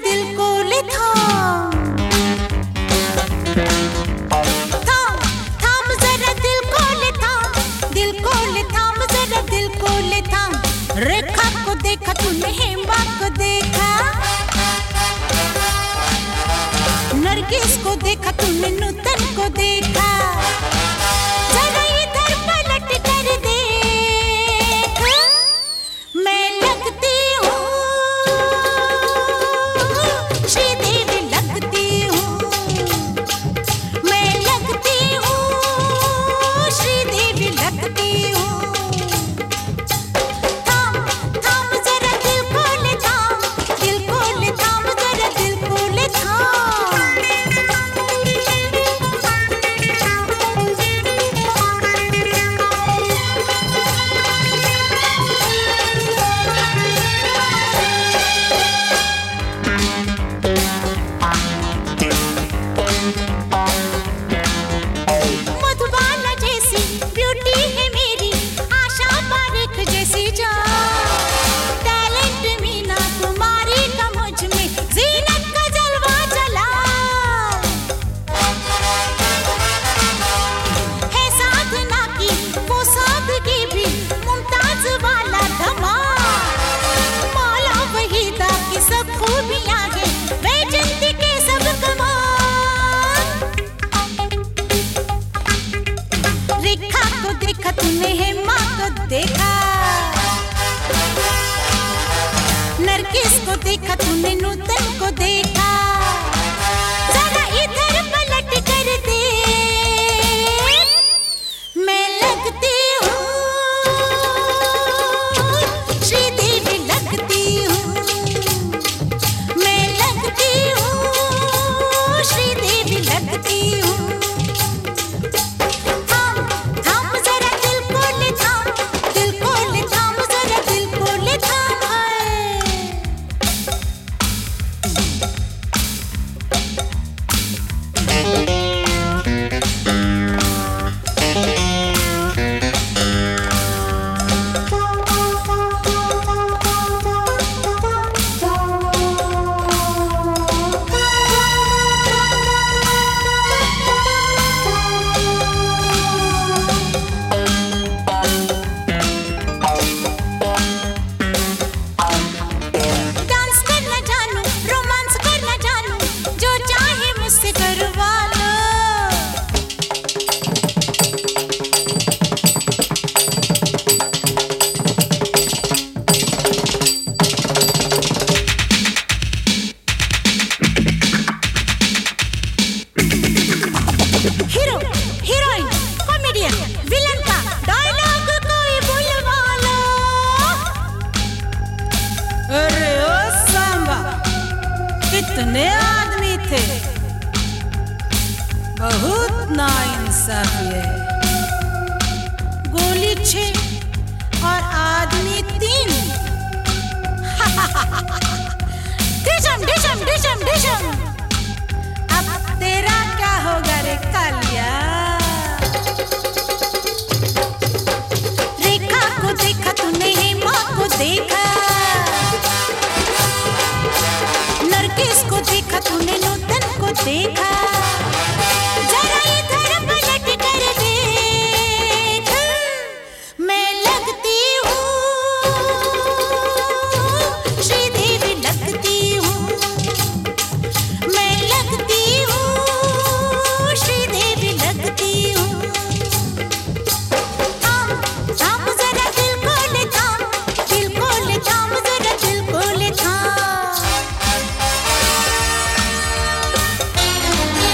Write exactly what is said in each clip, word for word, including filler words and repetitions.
दिल को ले थाम, थाम थाम जरा दिल को ले थाम, दिल को ले थाम जरा दिल को ले थाम। रेखा को देखा तूने, हेमा को देखा, नरगिस को देखा तूने, नूतन को देखा। जरा इधर पलट कर देख, मैं लगती हूँ श्रीदेवी लगती हूँ, मैं लगती हूँ श्रीदेवी लगती हूँ। थाम थाम जरा दिल को ले थाम, दिल को ले थाम जरा दिल को ले थाम। मधुबाला जैसी ब्यूटी है मेरी, आशा पारेख जैसी जान, टैलेंट मीना कुमारी का मुझ में, जीनत का जलवा जला है। साधना की वो सादगी भी, मुमताज वाला धमाल, मौला वहीदा की सब खूबियां हैं, वैजंती के सब कमाल। रेखा को देखा तूने, हेमा को देखा, नरगिस को देखा तूने, नूतन को देखा। जरा इधर पलट कर देख, मैं लगती हूँ श्रीदेवी लगती हूँ, मैं लगती हूँ श्रीदेवी लगती हूँ। थाम थाम जरा दिल को ले थाम, दिल को ले थाम जरा दिल को ले थाम। डांस करना जानू, रोमांस करना जानू, जो चाहे मुझसे करवा लो। हीरो, हीरोइन, कॉमेडियन, विलन का डायलॉग कोई बुलवा लो। अरे ओ सांबा, कितने आदमी थे, बहुत नाइंसाफी है। गोली छह और आदमी तीन। डिशम डिशम डिशम डिशम। अब तेरा क्या होगा रे कालिया। रेखा को देखा तूने, हेमा को देखा, नरगिस को देखा तूने, नूतन को देखा। जरा इधर पलट कर देख, मैं लगती हूँ श्रीदेवी लगती हूँ, मैं लगती हूँ श्रीदेवी लगती हूँ। थाम थाम जरा दिल को ले थाम, दिल को ले थाम जरा दिल को ले थाम।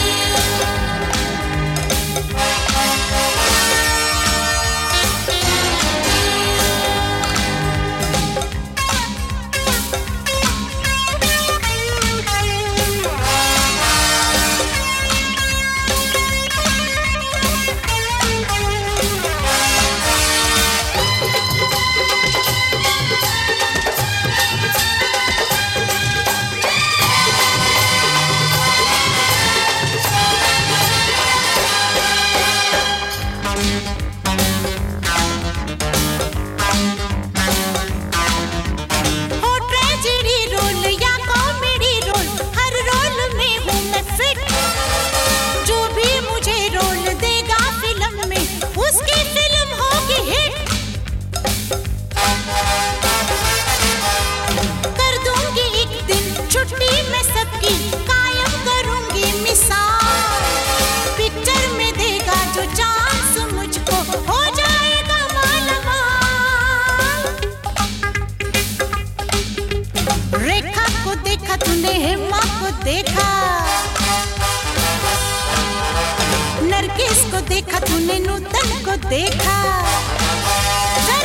छुट्टी मैं सबकी कायम करूंगी मिसाल। पिक्चर में देगा जो चांस मुझको हो जाएगा मालामाल। रेखा को देखा तूने, हेमा को देखा, नरगिस को देखा तूने, नूतन को देखा।